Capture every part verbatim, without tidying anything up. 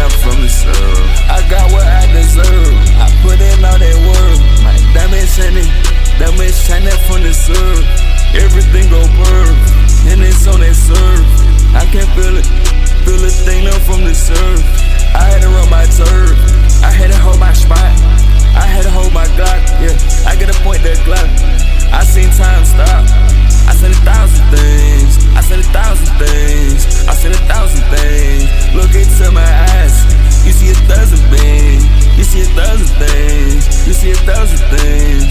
I'm from the suburbs. I got what I deserve. I put in all that work. My diamond shining, diamond shining from the sun. Everything go purr, and it's on that surf. I can feel it, feel a thing up from the surf. I had to run my turf. I had to hold my spot. I had to hold my Glock. Yeah, I gotta point that Glock. I seen time stop. I said a thousand things. I said a thousand things. I said a thousand things. Look into my eyes. You see a thousand things. You see a thousand things. You see a thousand things.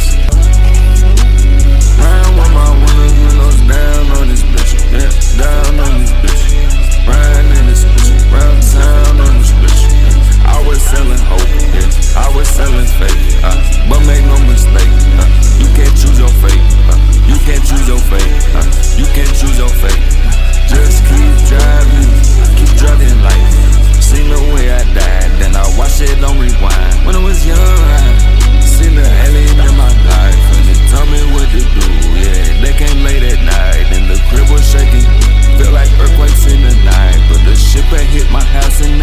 Ryan with my windows, windows down on this bitch. Yeah, down on this bitch. Ryan in this bitch. Round town on this bitch. Yeah. I was selling hope. Yeah. I was selling fake. Uh, but make no mistake. Uh, you can't choose your fate. Uh, you can't choose your fate. Uh, you can't choose your fate. Just keep driving. Keep driving life. Seen the way I died. Then I watched it on rewind. When I was young, I seen the alien in my life. And they told me what to do. Yeah, they came late at night. And the crib was shaking. Felt like earthquakes in the night. But the ship had hit my house and